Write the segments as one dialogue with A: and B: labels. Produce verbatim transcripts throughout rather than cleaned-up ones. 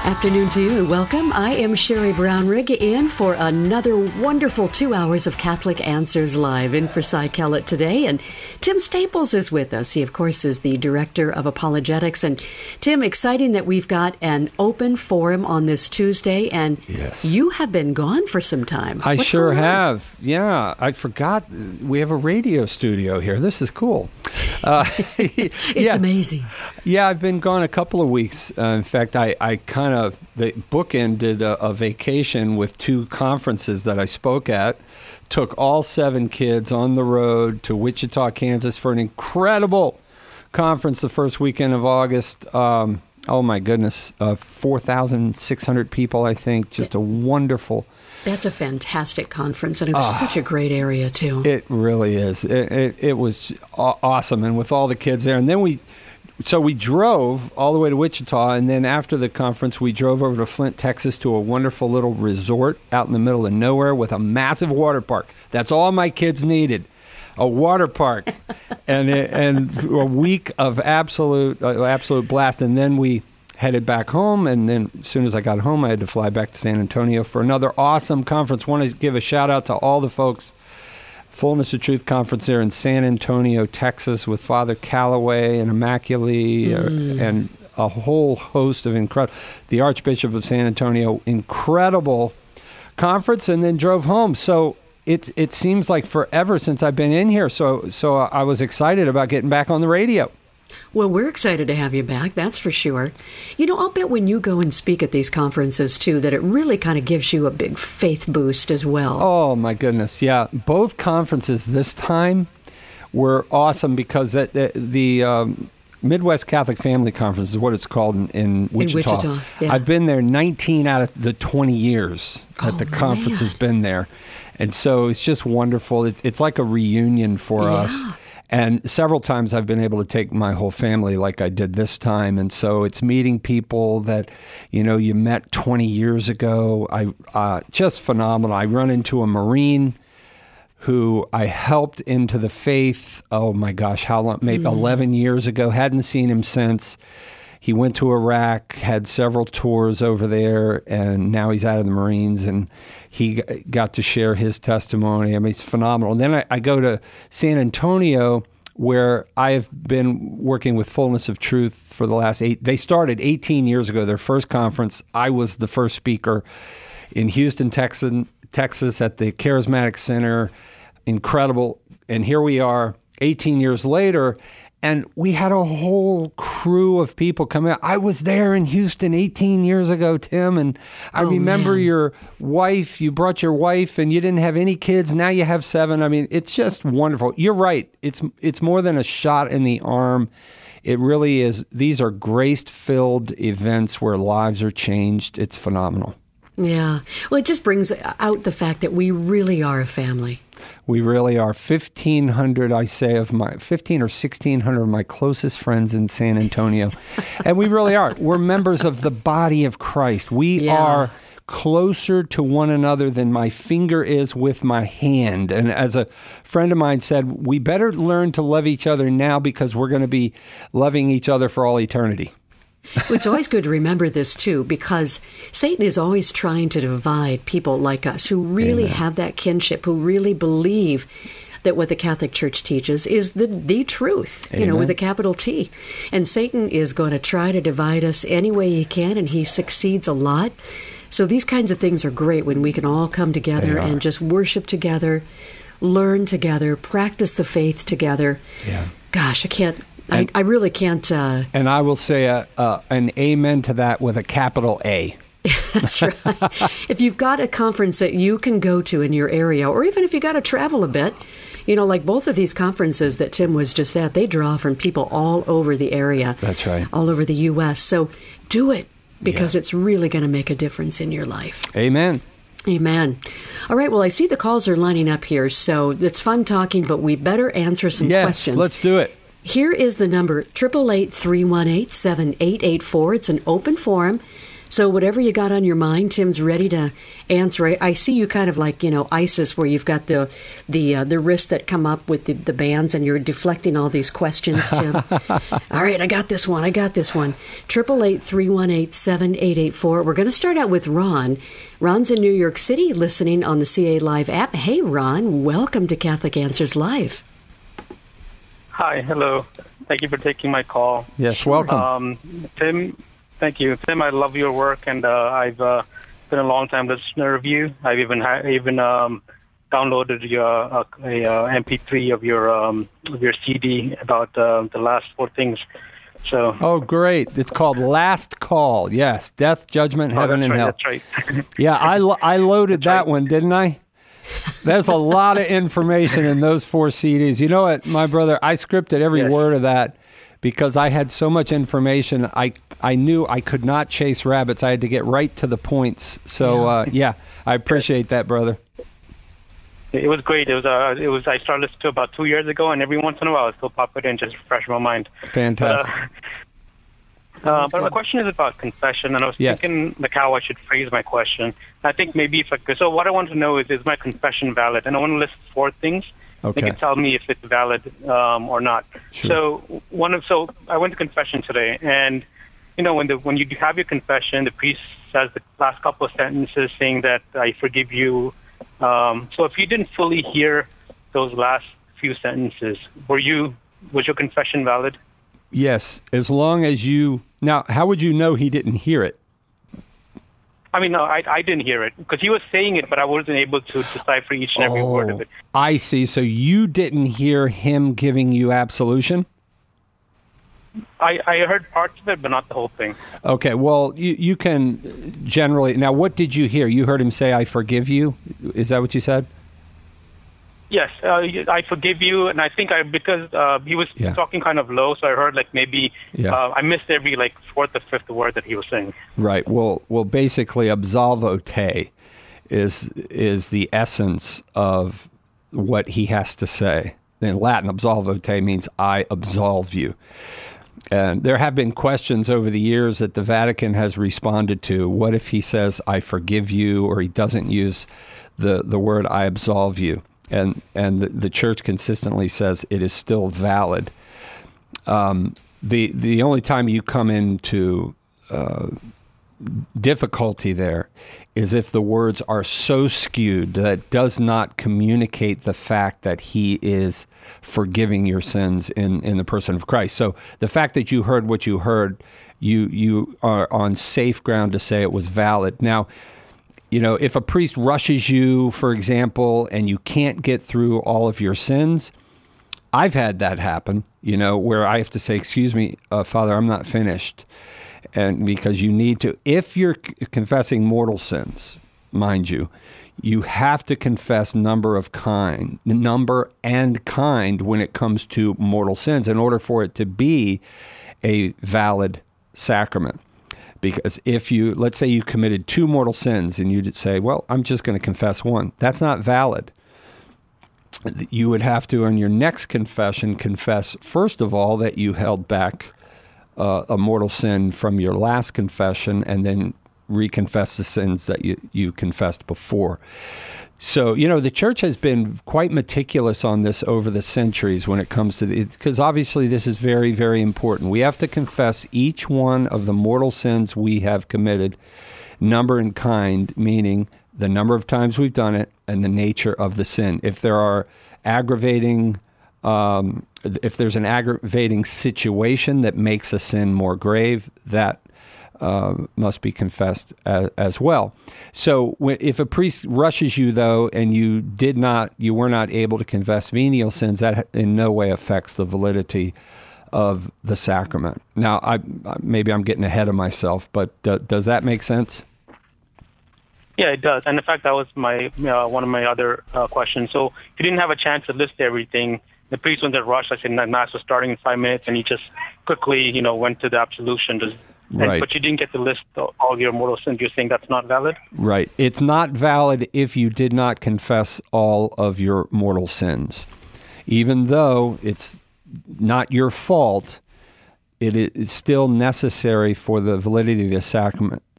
A: Afternoon to you and welcome. I am Sherry Brownrigg in for another wonderful two hours of Catholic Answers Live in for Cy Kellett today. And Tim Staples is with us. He, of course, is the Director of Apologetics. And Tim, exciting that we've got an open forum on this Tuesday. And
B: yes.
A: You have been gone for some time.
B: I
A: What's
B: sure
A: going on?
B: have. Yeah, I forgot we have a radio studio here. This is cool. Uh,
A: it's
B: yeah.
A: amazing.
B: Yeah, I've been gone a couple of weeks. Uh, in fact, I, I kind of the bookended a, a vacation with two conferences that I spoke at. Took all seven kids on the road to Wichita, Kansas for an incredible conference the first weekend of August. Um, oh, my goodness, uh, four thousand six hundred people, I think. Just a wonderful...
A: That's a fantastic conference, and it was
B: Uh,
A: such a great area, too.
B: It really is. It, it, it was aw- awesome, and with all the kids there. And then we, so we drove all the way to Wichita, and then after the conference, we drove over to Flint, Texas, to a wonderful little resort out in the middle of nowhere with a massive water park. That's all my kids needed, a water park, and it, and a week of absolute uh, absolute blast. And then we headed back home, and then as soon as I got home, I had to fly back to San Antonio for another awesome conference. Want to give a shout out to all the folks. Fullness of Truth conference there in San Antonio, Texas, with Father Calloway and Immaculée mm. and a whole host of incredible, the Archbishop of San Antonio, incredible conference, and then drove home. So it it seems like forever since I've been in here. So so I was excited about getting back on the radio.
A: Well, we're excited to have you back, that's for sure. You know, I'll bet when you go and speak at these conferences, too, that it really kind of gives you a big faith boost as well.
B: Oh, my goodness, yeah. Both conferences this time were awesome because the, the, the um, Midwest Catholic Family Conference is what it's called in, in Wichita.
A: In Wichita, yeah.
B: I've been there nineteen out of the twenty years that
A: oh,
B: the conference
A: man.
B: has been there. And so it's just wonderful. It's, it's like a reunion for
A: yeah.
B: us. And several times I've been able to take my whole family like I did this time. And so it's meeting people that, you know, you met twenty years ago. I uh, just phenomenal. I run into a Marine who I helped into the faith. Oh, my gosh, how long? Maybe mm. eleven years ago. Hadn't seen him since. He went to Iraq, had several tours over there, and now he's out of the Marines, and he got to share his testimony. I mean, it's phenomenal. And then I, I go to San Antonio, where I have been working with Fullness of Truth for the last eight. They started eighteen years ago, their first conference. I was the first speaker in Houston, Texas, Texas at the Charismatic Center. Incredible. And here we are eighteen years later, and we had a whole crew of people come out. I was there in Houston eighteen years ago, Tim, and I
A: oh,
B: remember
A: man.
B: your wife. You brought your wife, and you didn't have any kids. Now you have seven. I mean, it's just wonderful. You're right. It's it's more than a shot in the arm. It really is. These are grace-filled events where lives are changed. It's phenomenal.
A: Yeah. Well, it just brings out the fact that we really are a family.
B: We really are. fifteen hundred, I say, of my fifteen or sixteen hundred of my closest friends in San Antonio. And we really are. We're members of the body of Christ. We
A: yeah.
B: are closer to one another than my finger is with my hand. And as a friend of mine said, we better learn to love each other now because we're going to be loving each other for all eternity.
A: Well, it's always good to remember this, too, because Satan is always trying to divide people like us who really
B: Amen.
A: have that kinship, who really believe that what the Catholic Church teaches is the, the truth,
B: Amen.
A: you know, with a capital T. And Satan is going to try to divide us any way he can, and he succeeds a lot. So these kinds of things are great when we can all come together and just worship together, learn together, practice the faith together.
B: Yeah.
A: Gosh, I can't...
B: And,
A: I, I really can't... Uh,
B: and I will say a, a, an amen to that with a capital A.
A: That's right. If you've got a conference that you can go to in your area, or even if you got to travel a bit, you know, like both of these conferences that Tim was just at, they draw from people all over the area.
B: That's right.
A: All over the U S. So do it, because
B: yeah.
A: it's really going to make a difference in your life.
B: Amen.
A: Amen. All right, well, I see the calls are lining up here, so it's fun talking, but we better answer some
B: yes,
A: questions.
B: Let's do it.
A: Here is the number, eight eight eight, three one eight, seven eight eight four. It's an open forum. So whatever you got on your mind, Tim's ready to answer. I, I see you kind of like, you know, ISIS, where you've got the the uh, the wrists that come up with the, the bands, and you're deflecting all these questions, Tim. All right, I got this one. I got this one. Triple eight three one eight seven eight eight four. We're going to start out with Ron. Ron's in New York City, listening on the C A Live app. Hey, Ron, welcome to Catholic Answers Live.
C: Hi, hello. Thank you for taking my call.
B: Yes, welcome.
C: Um, Tim, thank you. Tim, I love your work, and uh, I've uh, been a long-time listener of you. I've even ha- even um, downloaded your uh, a, uh, M P three of your um, of your C D about uh, the last four things. So.
B: Oh, great. It's called Last Call. Yes, Death, Judgment, Heaven,
C: oh,
B: and
C: right,
B: Hell.
C: That's right.
B: Yeah, I, lo- I loaded
C: that's
B: that
C: right.
B: one, didn't I? There's a lot of information in those four C Ds. You know what, my brother, I scripted every
C: Yes.
B: word of that because I had so much information. I I knew I could not chase rabbits. I had to get right to the points. So, uh, yeah, I appreciate that, brother.
C: It was great. It was uh, it was. I started listening to it about two years ago, and every once in a while, I still pop it in, just refresh my mind.
B: Fantastic.
C: Uh, Uh, but my question is about confession, and I was
B: Yes.
C: thinking like how I should phrase my question. I think maybe if I could, so what I want to know is, is my confession valid? And I want to list four things.
B: Okay.
C: You can tell me if it's valid um, or not.
B: Sure.
C: So one of so I went to confession today, and you know when the when you have your confession, the priest says the last couple of sentences saying that I forgive you. Um, so if you didn't fully hear those last few sentences, were you was your confession valid?
B: Yes, as long as you... Now, how would you know he didn't hear it?
C: I mean, no, I, I didn't hear it because he was saying it, but I wasn't able to decipher each and every
B: oh,
C: word of it.
B: I see. So you didn't hear him giving you absolution?
C: I, I heard parts of it, but not the whole thing.
B: Okay, well, you, you can generally... Now, what did you hear? You heard him say, I forgive you? Is that what you said?
C: Yes, uh, I forgive you, and I think I because uh, he was
B: Yeah.
C: talking kind of low, so I heard like maybe
B: Yeah.
C: uh, I missed every like fourth or fifth word that he was saying.
B: Right. Well, well, basically, absolvo te is is the essence of what he has to say. In Latin, absolvo te means I absolve you. And there have been questions over the years that the Vatican has responded to. What if he says, I forgive you, or he doesn't use the, the word I absolve you? And and the, the church consistently says it is still valid. Um, the the only time you come into uh, difficulty there is if the words are so skewed that it does not communicate the fact that he is forgiving your sins in, in the person of Christ. So the fact that you heard what you heard, you you are on safe ground to say it was valid. Now, you know, if a priest rushes you, for example, and you can't get through all of your sins, I've had that happen, you know, where I have to say, excuse me, uh, Father, I'm not finished. And because you need to, if you're c- confessing mortal sins, mind you, you have to confess number of kind, number and kind when it comes to mortal sins in order for it to be a valid sacrament. Because if you, let's say you committed two mortal sins and you'd say, well, I'm just going to confess one. That's not valid. You would have to, on your next confession, confess, first of all, that you held back uh, a mortal sin from your last confession and then reconfess the sins that you, you confessed before. So, you know, the church has been quite meticulous on this over the centuries when it comes to the, because obviously this is very, very important. We have to confess each one of the mortal sins we have committed, number and kind, meaning the number of times we've done it and the nature of the sin. If there are aggravating, um, if there's an aggravating situation that makes a sin more grave, that Uh, must be confessed as, as well. So when, if a priest rushes you, though, and you did not, you were not able to confess venial sins, that in no way affects the validity of the sacrament. Now, I, maybe I'm getting ahead of myself, but uh, does that make sense?
C: Yeah, it does. And in fact, that was my uh, one of my other uh, questions. So if you didn't have a chance to list everything, the priest went to rush. I said that mass was starting in five minutes, and he just quickly, you know, went to the absolution. Just, and,
B: Right.
C: But you didn't get to list all your mortal sins. You're saying that's not valid?
B: Right. It's not valid if you did not confess all of your mortal sins. Even though it's not your fault, it is still necessary for the validity of the sacrament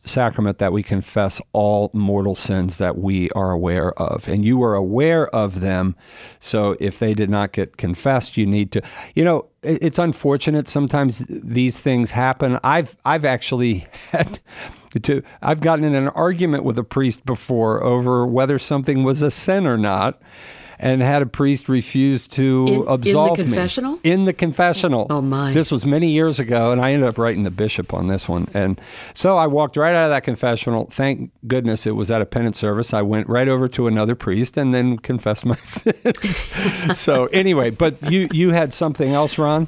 B: sacrament that we confess all mortal sins that we are aware of. And you were aware of them. So if they did not get confessed, you need to, you know, it's unfortunate. Sometimes these things happen. I've, I've actually had to, I've gotten in an argument with a priest before over whether something was a sin or not, and had a priest refuse to
A: in,
B: absolve me.
A: In the confessional?
B: Me. In the confessional.
A: Oh, my.
B: This was many years ago, and I ended up writing the bishop on this one. And so I walked right out of that confessional. Thank goodness it was at a penance service. I went right over to another priest and then confessed my sins. So anyway, but you, you had something else, Ron?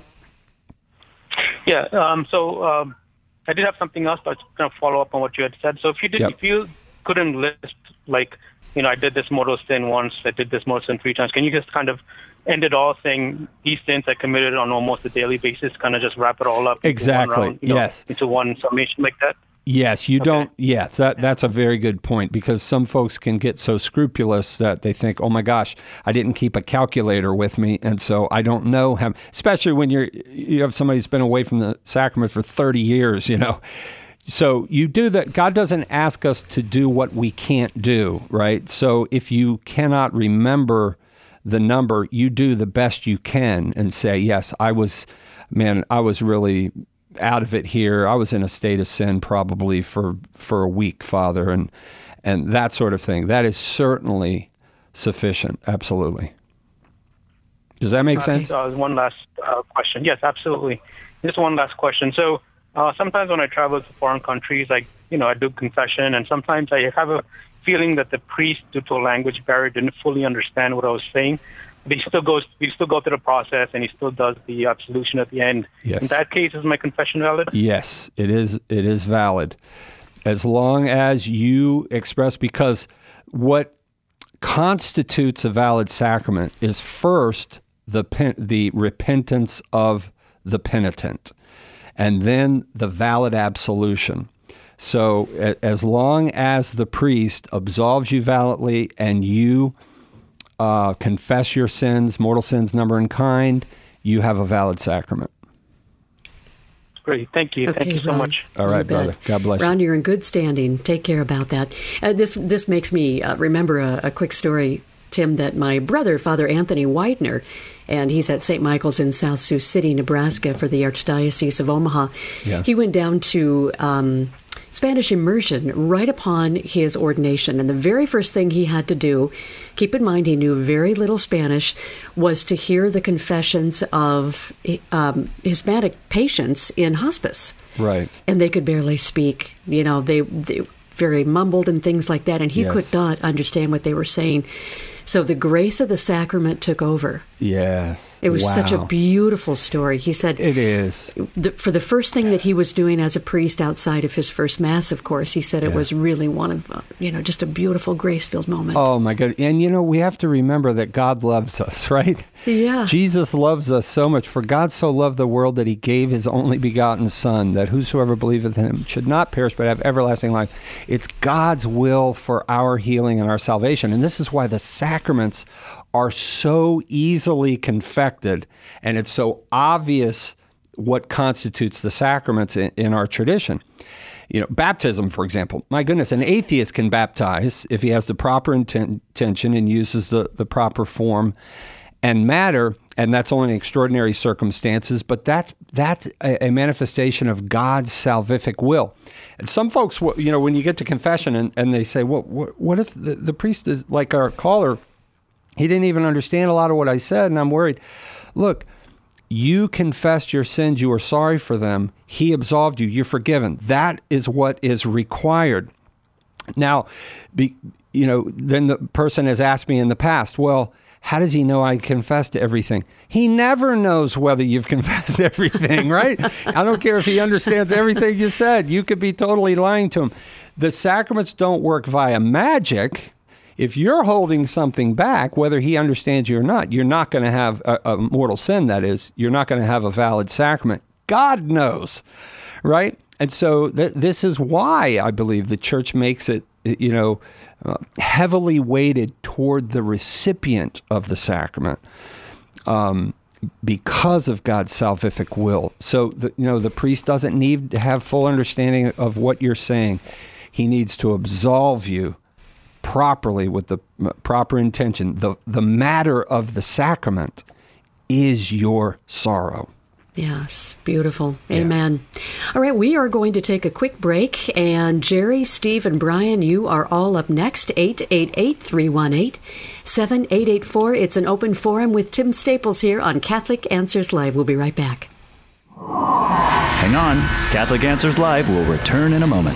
C: Yeah, um, so um, I did have something else, but I was going to follow up on what you had said. So if you did,
B: Yep.
C: if you couldn't list, like, you know, I did this mortal sin once, I did this mortal sin three times. Can you just kind of end it all saying these sins I committed on almost a daily basis, kind of just wrap it all up into
B: Exactly.
C: one round, you know,
B: Yes.
C: into one summation like that?
B: Yes, you
C: Okay.
B: don't. Yes, that, that's a very good point, because some folks can get so scrupulous that they think, oh my gosh, I didn't keep a calculator with me, and so I don't know how, especially when you're, you have somebody who's been away from the sacrament for thirty years, you know. So you do that. God doesn't ask us to do what we can't do, right? So if you cannot remember the number, you do the best you can and say, yes, I was, man, I was really out of it here. I was in a state of sin probably for, for a week, Father, and and that sort of thing. That is certainly sufficient. Absolutely. Does that make sense?
C: Uh, one last uh, question. Yes, absolutely. Just one last question. So uh, sometimes when I travel to foreign countries, like, you know, I do confession, and sometimes I have a feeling that the priest, due to a language barrier, didn't fully understand what I was saying. But he still goes, we still go through the process, and he still does the absolution at the end.
B: Yes.
C: In that case, is my confession valid?
B: Yes, it is. It is valid, as long as you express. Because what constitutes a valid sacrament is first the pen, the repentance of the penitent, and then the valid absolution. So, a, as long as the priest absolves you validly and you Uh, confess your sins, mortal sins, number and kind, you have a valid sacrament.
C: Great. Thank you.
A: Okay,
C: Thank you so
A: Ron.
C: much.
B: All right,
A: You bet.
B: brother. God bless
A: Ron,
B: you.
A: you're in good standing. Take care about that. Uh, this this makes me uh, remember a, a quick story, Tim, that my brother, Father Anthony Widener, and he's at Saint Michael's in South Sioux City, Nebraska, for the Archdiocese of Omaha.
B: Yeah.
A: He went down to um, Spanish immersion right upon his ordination. And the very first thing he had to do, keep in mind he knew very little Spanish, was to hear the confessions of um, Hispanic patients in hospice.
B: Right.
A: And they could barely speak. You know, they, they very mumbled and things like that. And he
B: Yes.
A: could not understand what they were saying. So the grace of the sacrament took over.
B: Yes.
A: It was
B: Wow.
A: such a beautiful story. He said
B: It is.
A: the, for the first thing that he was doing as a priest outside of his first Mass, of course, he said it
B: Yeah.
A: was really one of, uh, you know, just a beautiful grace-filled moment.
B: Oh, my God. And, you know, we have to remember that God loves us, right?
A: Yeah.
B: Jesus loves us so much. For God so loved the world that he gave his only begotten Son, that whosoever believeth in him should not perish but have everlasting life. It's God's will for our healing and our salvation. And this is why the sacraments are so easily confected, and it's so obvious what constitutes the sacraments in, in our tradition. You know, baptism, for example. My goodness, an atheist can baptize if he has the proper inten- intention and uses the, the proper form and matter, and that's only in extraordinary circumstances, but that's that's a, a manifestation of God's salvific will. And some folks, you know, when you get to confession and, and they say, well, what, what if the, the priest is like our caller, he didn't even understand a lot of what I said, and I'm worried. Look, you confessed your sins, you are sorry for them, he absolved you, you're forgiven. That is what is required. Now, be, you know, then the person has asked me in the past, well, how does he know I confessed everything? He never knows whether you've confessed everything, right? I don't care if he understands everything you said. You could be totally lying to him. The sacraments don't work via magic. If you're holding something back, whether he understands you or not, you're not going to have a, a mortal sin, that is. You're not going to have a valid sacrament. God knows, right? And so th- this is why I believe the church makes it, you know, uh, heavily weighted toward the recipient of the sacrament. Um, because of God's salvific will. So, the, you know, the priest doesn't need to have full understanding of what you're saying. He needs to absolve you properly with the proper intention. The, the matter of the sacrament is your sorrow.
A: Yes, beautiful. Amen. Yeah. All right, we are going to take a quick break, and Jerry, Steve, and Brian, you are all up next. eight eight eight, three one eight, seven eight eight four. It's an open forum with Tim Staples here on Catholic Answers Live. We'll be right back.
D: Hang on. Catholic Answers Live will return in a moment.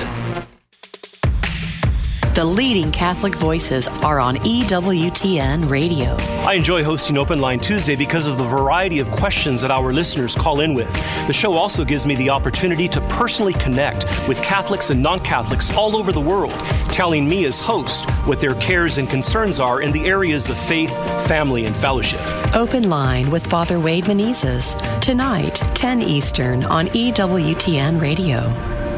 E: The leading Catholic voices are on E W T N Radio.
F: I enjoy hosting Open Line Tuesday because of the variety of questions that our listeners call in with. The show also gives me the opportunity to personally connect with Catholics and non-Catholics all over the world, telling me as host what their cares and concerns are in the areas of faith, family, and fellowship.
E: Open Line with Father Wade Menezes, tonight, ten Eastern on E W T N Radio.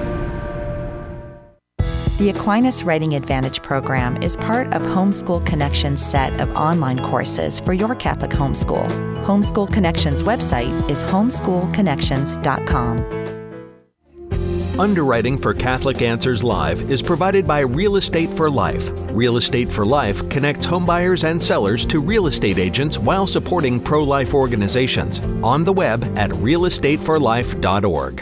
G: The Aquinas Writing Advantage program is part of Homeschool Connections' set of online courses for your Catholic homeschool. Homeschool Connections' website is homeschool connections dot com.
H: Underwriting for Catholic Answers Live is provided by Real Estate for Life. Real Estate for Life connects homebuyers and sellers to real estate agents while supporting pro-life organizations. On the web at real estate for life dot org.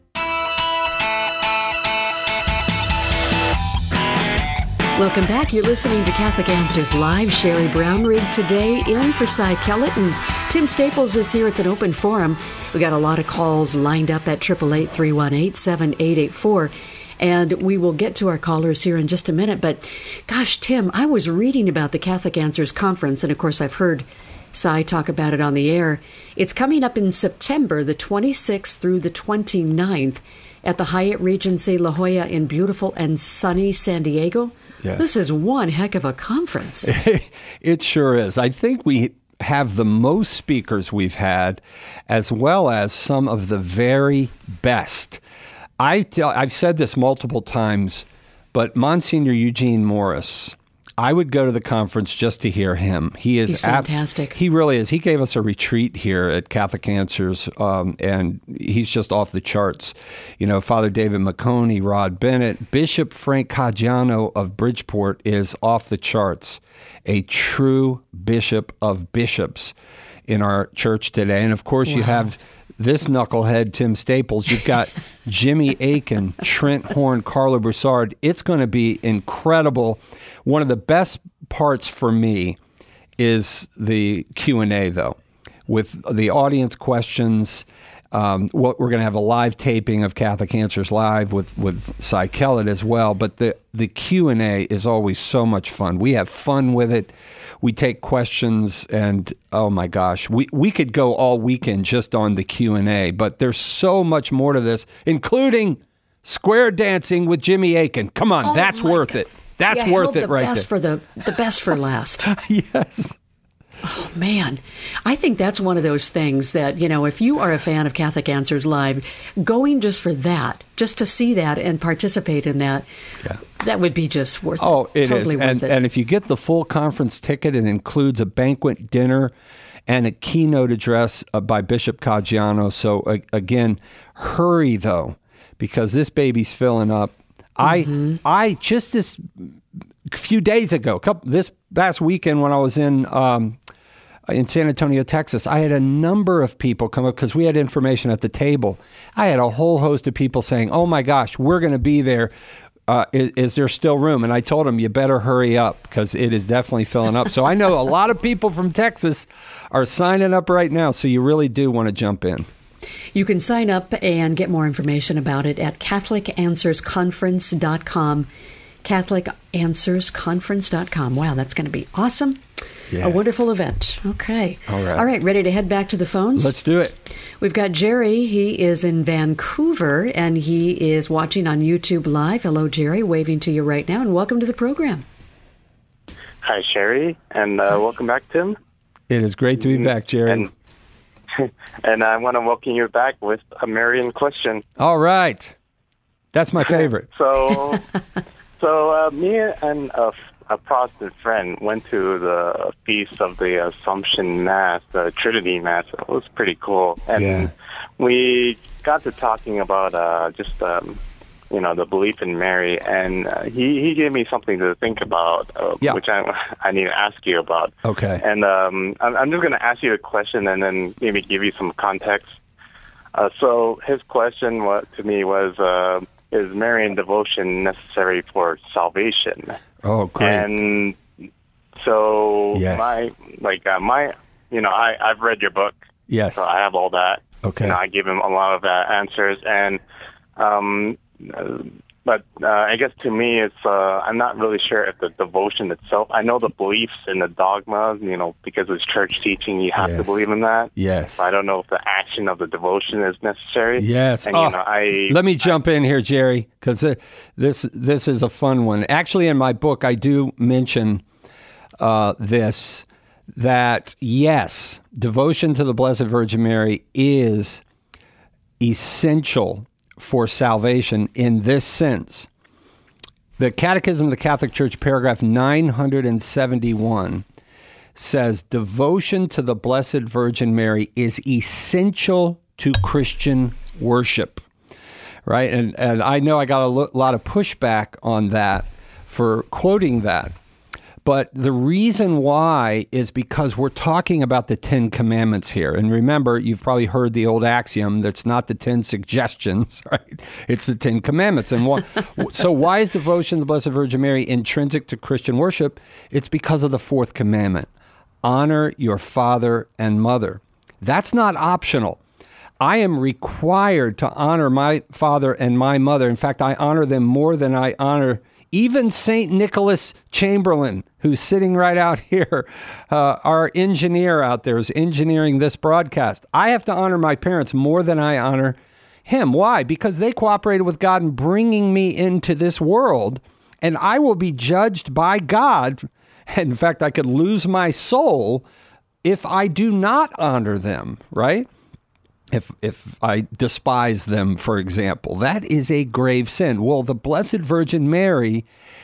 A: Welcome back. You're listening to Catholic Answers Live. Sherry Brownrigg today in for Cy Kellett, and Tim Staples is here. It's an open forum. We got a lot of calls lined up at eight eight eight, three one eight, seven eight eight four, and we will get to our callers here in just a minute. But gosh, Tim, I was reading about the Catholic Answers Conference, and of course I've heard Cy talk about it on the air. It's coming up in September, the twenty-sixth through the twenty-ninth, at the Hyatt Regency La Jolla in beautiful and sunny San Diego. Yeah. This is one heck of a conference.
B: It sure is. I think we have the most speakers we've had, as well as some of the very best. I tell, I've said this multiple times, but Monsignor Eugene Morris, I would go to the conference just to hear him. He is
A: He's fantastic.
B: Ab- he really is. He gave us a retreat here at Catholic Answers, um, and he's just off the charts. You know, Father David McConey, Rod Bennett, Bishop Frank Caggiano of Bridgeport is off the charts. A true bishop of bishops in our church today. And of course, wow. you have this knucklehead, Tim Staples. You've got Jimmy Akin, Trent Horn, Carlo Broussard. It's going to be incredible. One of the best parts for me is the Q and A, though, with the audience questions. Um, what we're going to have a live taping of Catholic Answers Live with with Cy Kellett as well. But the the Q and A is always so much fun. We have fun with it. We take questions, and oh my gosh, we, we could go all weekend just on the Q and A, but there's so much more to this, including square dancing with Jimmy Akin. Come on, oh that's worth God. it. That's
A: yeah,
B: worth it
A: the
B: right
A: best
B: there.
A: For the, the best for last.
B: Yes.
A: Oh, man. I think that's one of those things that, you know, if you are a fan of Catholic Answers Live, going just for that, just to see that and participate in that, yeah. that would be just worth it.
B: Oh, it
A: totally
B: is.
A: Worth
B: and,
A: it.
B: and if you get the full conference ticket, it includes a banquet dinner and a keynote address uh, by Bishop Caggiano. So, uh, again, hurry, though, because this baby's filling up. Mm-hmm. I I just this few days ago, couple, this last weekend when I was in um, in San Antonio, Texas, I had a number of people come up because we had information at the table. I had a whole host of people saying, "Oh my gosh, we're going to be there. Uh, is, is there still room?" And I told them, "You better hurry up because it is definitely filling up." So I know a lot of people from Texas are signing up right now. So you really do want to jump in.
A: You can sign up and get more information about it at Catholic Answers Conference dot com. Catholic Answers Conference dot com. Wow, that's going to be awesome. Yes. A wonderful event. Okay.
B: All right.
A: All right, ready to head back to the phones?
B: Let's do it.
A: We've got Jerry. He is in Vancouver, and he is watching on YouTube Live. Hello, Jerry. Waving to you right now, and welcome to the program.
I: Hi, Sherry, and uh, welcome back, Tim.
B: It is great to be back, Jerry.
I: And- And I want to welcome you back with a Marian question.
B: All right. That's my favorite.
I: so, so uh, me and a, a Protestant friend went to the Feast of the Assumption Mass, the Trinity Mass. It was pretty cool. And
B: Yeah.
I: we got to talking about uh, just, um, you know, the belief in Mary. And uh, he, he gave me something to think about, uh,
B: Yeah.
I: which I, I need to ask you about.
B: Okay.
I: And um, I'm, I'm just going to ask you a question and then maybe give you some context. Uh, so his question was, to me was, uh, is Marian devotion necessary for salvation?
B: Oh, great.
I: And so
B: Yes.
I: my, like, uh, my, you know, I, I've read your book.
B: Yes.
I: So I have all that.
B: Okay.
I: You know, I give him a lot of uh, answers. And, um, uh, but uh, I guess to me, it's, uh, I'm not really sure if the devotion itself, I know the beliefs in the dogma, you know, because it's church teaching, you have
B: Yes.
I: to believe in that.
B: Yes.
I: But I don't know if the action of the devotion is necessary.
B: Yes.
I: And,
B: Oh,
I: you know, I,
B: let me jump in here, Jerry, because uh, this this is a fun one. Actually, in my book, I do mention uh, this, that yes, devotion to the Blessed Virgin Mary is essential for salvation in this sense. The Catechism of the Catholic Church, paragraph nine hundred seventy-one, says devotion to the Blessed Virgin Mary is essential to Christian worship, right? And and I know I got a lo- lot of pushback on that for quoting that. But the reason why is because we're talking about the Ten Commandments here. And remember, you've probably heard the old axiom that's not the Ten Suggestions, right? It's the Ten Commandments. And one, so why is devotion to the Blessed Virgin Mary intrinsic to Christian worship? It's because of the fourth commandment. Honor your father and mother. That's not optional. I am required to honor my father and my mother. In fact, I honor them more than I honor even Saint Nicholas Chamberlain, who's sitting right out here. Uh, our engineer out there is engineering this broadcast. I have to honor my parents more than I honor him. Why? Because they cooperated with God in bringing me into this world, and I will be judged by God. In fact, I could lose my soul if I do not honor them, right? If if I despise them, for example, that is a grave sin. Well, the Blessed Virgin Mary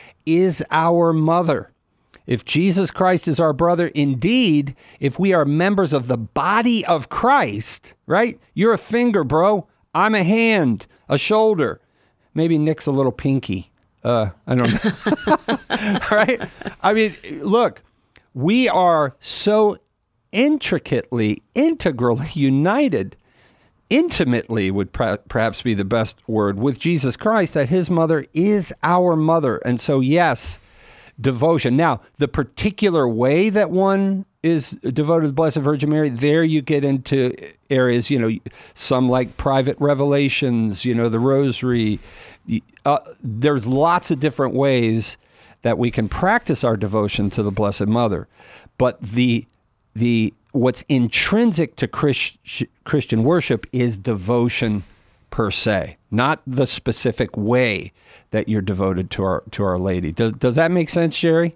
B: is our mother. If Jesus Christ is our brother, indeed, if we are members of the body of Christ, right? You're a finger, bro. I'm a hand, a shoulder. Maybe Nick's a little pinky. Uh, I don't know. Right? I mean, look, we are so intricately, integrally united. Intimately would per- perhaps be the best word with Jesus Christ, that his mother is our mother. And so, yes, devotion. Now, the particular way that one is devoted to the Blessed Virgin Mary, there you get into areas, you know, some like private revelations, you know, the rosary. Uh, there's lots of different ways that we can practice our devotion to the Blessed Mother. But the the what's intrinsic to Christ, Christian worship is devotion per se, not the specific way that you're devoted to our to Our Lady. Does does that make sense, Jerry?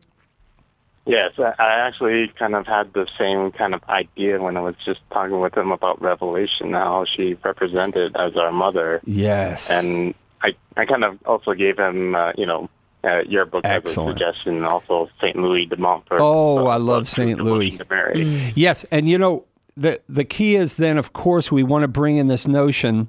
I: Yes, I actually kind of had the same kind of idea when I was just talking with him about Revelation, how she represented as our mother.
B: Yes.
I: And I, I kind of also gave him, uh, you know, uh, your book
B: Excellent.
I: as a suggestion, and also Saint Louis de Montfort.
B: Oh,
I: uh,
B: I love
I: book,
B: Saint Louis.
I: to Mary.
B: Mm. Yes, and you know, the the key is then, of course, we want to bring in this notion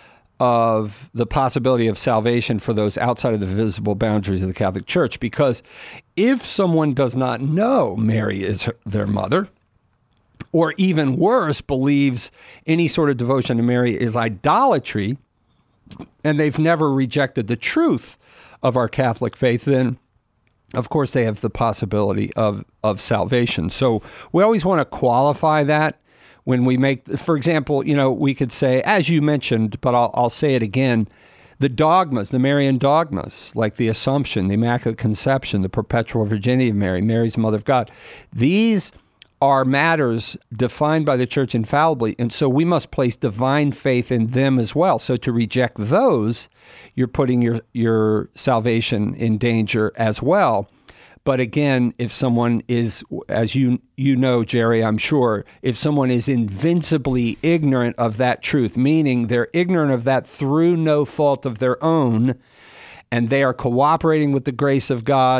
B: of the possibility of salvation for those outside of the visible boundaries of the Catholic Church. Because if someone does not know Mary is her, their mother, or even worse, believes any sort of devotion to Mary is idolatry, and they've never rejected the truth of our Catholic faith, then of course they have the possibility of, of salvation. So we always want to qualify that when we make, for example, you know, we could say, as you mentioned, but I'll, I'll say it again, the dogmas, the Marian dogmas, like the Assumption, the Immaculate Conception, the Perpetual Virginity of Mary, Mary's the Mother of God, these are matters defined by the Church infallibly, and so we must place divine faith in them as well. So to reject those, you're putting your, your salvation in danger as well. But again, if someone is, as you you know, Jerry, I'm sure, if someone is invincibly ignorant of that truth, meaning they're ignorant of that through no fault of their own, and they are cooperating with the grace of God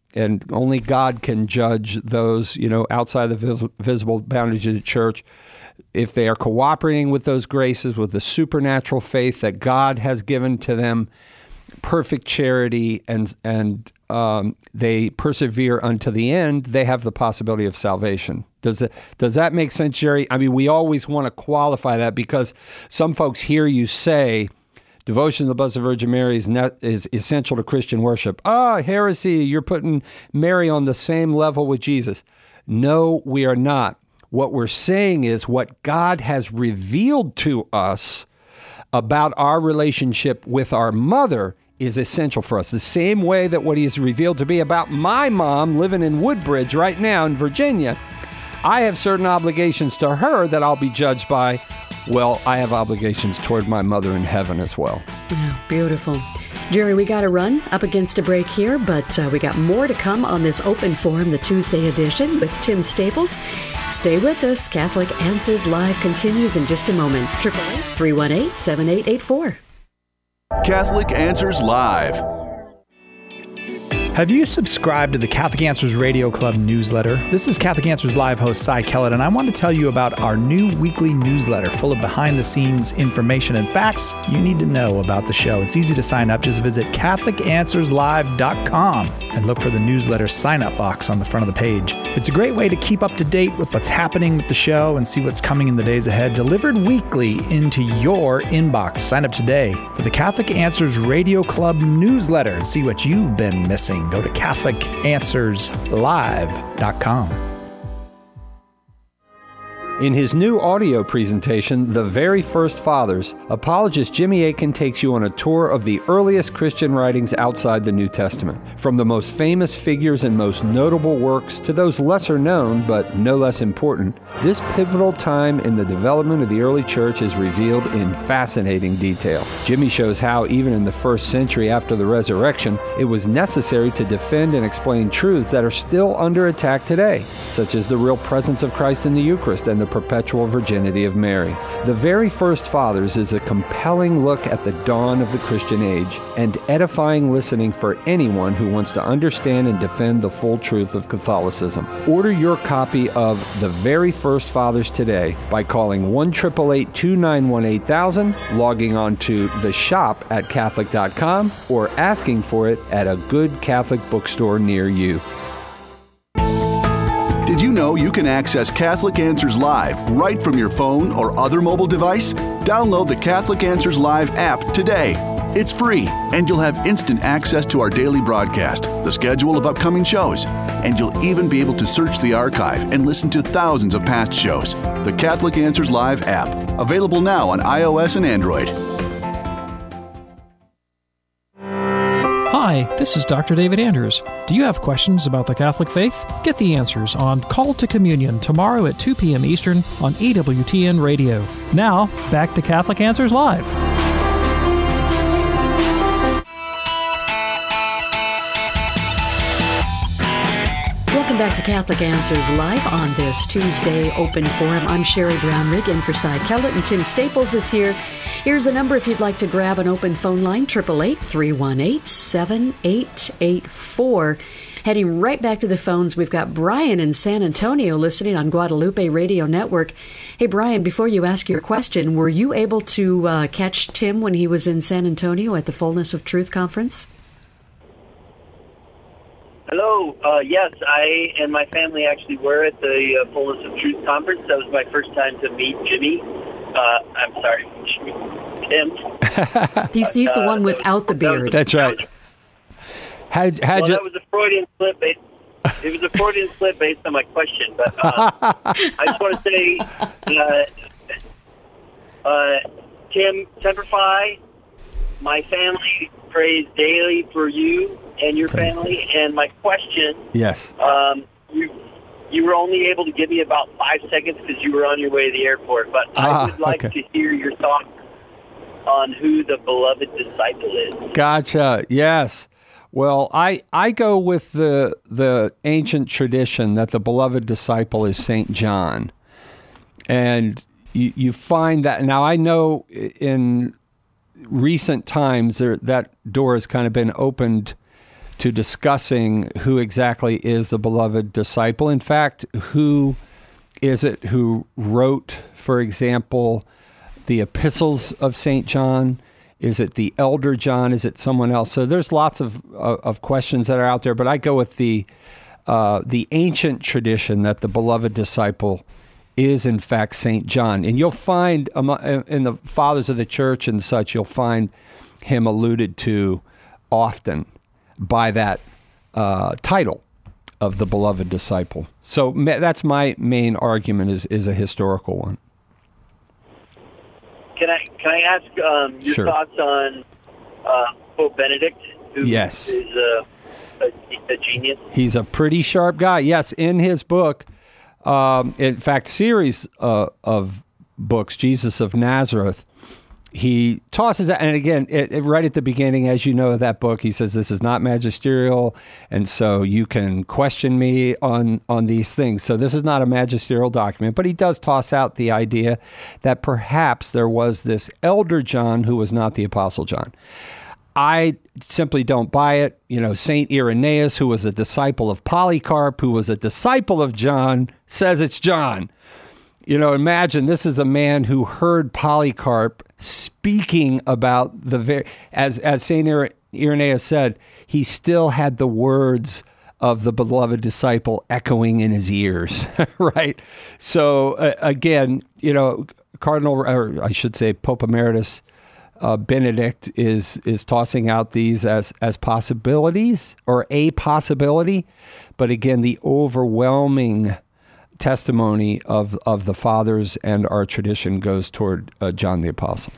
B: and only God can judge those, you know, outside the vis- visible boundaries of the church. If they are cooperating with those graces, with the supernatural faith that God has given to them, perfect charity, and and um, they persevere unto the end, they have the possibility of salvation. Does it, does that make sense, Jerry? I mean, we always want to qualify that because some folks hear you say devotion to the Blessed Virgin Mary is, net, is essential to Christian worship. Ah, heresy, you're putting Mary on the same level with Jesus. No, we are not. What we're saying is what God has revealed to us about our relationship with our mother is essential for us. The same way that what he has revealed to me about my mom living in Woodbridge right now in Virginia, I have certain obligations to her that I'll be judged by. Well, I have obligations toward my mother in heaven as well.
A: Oh, beautiful. Jerry, we got to run up against a break here, but uh, we got more to come on this Open Forum, the Tuesday edition with Tim Staples. Stay with us. Catholic Answers Live continues in just a moment. eight eight eight, three one eight, seven eight eight four.
J: Catholic Answers Live.
K: Have you subscribed to the Catholic Answers Radio Club newsletter? This is Catholic Answers Live host Cy Kellett, and I want to tell you about our new weekly newsletter full of behind-the-scenes information and facts you need to know about the show. It's easy to sign up. Just visit Catholic Answers Live dot com and look for the newsletter sign-up box on the front of the page. It's a great way to keep up to date with what's happening with the show and see what's coming in the days ahead, delivered weekly into your inbox. Sign up today for the Catholic Answers Radio Club newsletter and see what you've been missing. Go to Catholic Answers Live dot com.
B: In his new audio presentation, The Very First Fathers, apologist Jimmy Akin takes you on a tour of the earliest Christian writings outside the New Testament. From the most famous figures and most notable works to those lesser known but no less important, this pivotal time in the development of the early church is revealed in fascinating detail. Jimmy shows how, even in the first century after the resurrection, it was necessary to defend and explain truths that are still under attack today, such as the real presence of Christ in the Eucharist and the perpetual virginity of Mary. The Very First Fathers is a compelling look at the dawn of the Christian age and edifying listening for anyone who wants to understand and defend the full truth of Catholicism. Order your copy of The Very First Fathers today by calling one eight eight eight, two nine one, eight thousand, logging on to the shop at Catholic dot com, or asking for it at a good Catholic bookstore near you.
J: Did you know you can access Catholic Answers Live right from your phone or other mobile device? Download the Catholic Answers Live app today. It's free, and you'll have instant access to our daily broadcast, the schedule of upcoming shows, and you'll even be able to search the archive and listen to thousands of past shows. The Catholic Answers Live app, available now on iOS and Android.
L: Hi, this is Doctor David Andrews. Do you have questions about the Catholic faith? Get the answers on Call to Communion tomorrow at two p.m. Eastern on E W T N Radio. Now, back to Catholic Answers Live.
A: Welcome back to Catholic Answers Live on this Tuesday Open Forum. I'm Sherry Brownrigg in for Cy Kellett, and Tim Staples is here. Here's a number if you'd like to grab an open phone line, eight eight eight, three one eight, seven eight eight four. Heading right back to the phones, we've got Brian in San Antonio listening on Guadalupe Radio Network. Hey, Brian, before you ask your question, were you able to uh, catch Tim when he was in San Antonio at the Fullness of Truth conference?
M: Hello. Uh, yes, I and my family actually were at the uh, Fullness of Truth conference. That was my first time to meet Jimmy. Uh, I'm sorry, Tim.
A: he's he's the uh, one without the beard.
B: That's right. Had, had
M: well,
B: you...
M: that was a Freudian slip. Based, it was a Freudian slip based on my question. But uh, I just want to say, uh, uh, Tim, Semper Fi, my family prays daily for you and your Praise family. God. And my question,
B: yes,
M: um, you you were only able to give me about five seconds because you were on your way to the airport. But ah, I would like okay. to hear your thoughts on who the beloved disciple is.
B: Gotcha. Yes. Well, I, I go with the the ancient tradition that the beloved disciple is Saint John. And you, you find that, now I know in recent times there, that door has kind of been opened to discussing who exactly is the beloved disciple. In fact, who is it who wrote, for example, the epistles of Saint John? Is it the elder John? Is it someone else? So there's lots of uh, of questions that are out there, but I go with the uh, the ancient tradition that the beloved disciple is in fact Saint John. And you'll find among, in the fathers of the church and such, you'll find him alluded to often by that uh, title of the beloved disciple. So ma- that's my main argument is is a historical one.
M: Can I can I ask um, your
B: Sure.
M: thoughts on uh, Pope Benedict, who
B: Yes.
M: is a, a, a genius?
B: He's a pretty sharp guy. Yes, in his book, um, in fact, series uh, of books, Jesus of Nazareth, he tosses that, and again, it, it, right at the beginning, as you know, of that book, he says, this is not magisterial, and so you can question me on, on these things. So this is not a magisterial document, but he does toss out the idea that perhaps there was this elder John who was not the Apostle John. I simply don't buy it. You know, Saint Irenaeus, who was a disciple of Polycarp, who was a disciple of John, says it's John. You know, imagine this is a man who heard Polycarp speaking about the very, as as Saint Irenaeus said, he still had the words of the beloved disciple echoing in his ears, right? So uh, again, you know, Cardinal, or I should say, Pope Emeritus uh, Benedict is is tossing out these as as possibilities or a possibility, but again, the overwhelming testimony of, of the fathers and our tradition goes toward uh, John the Apostle.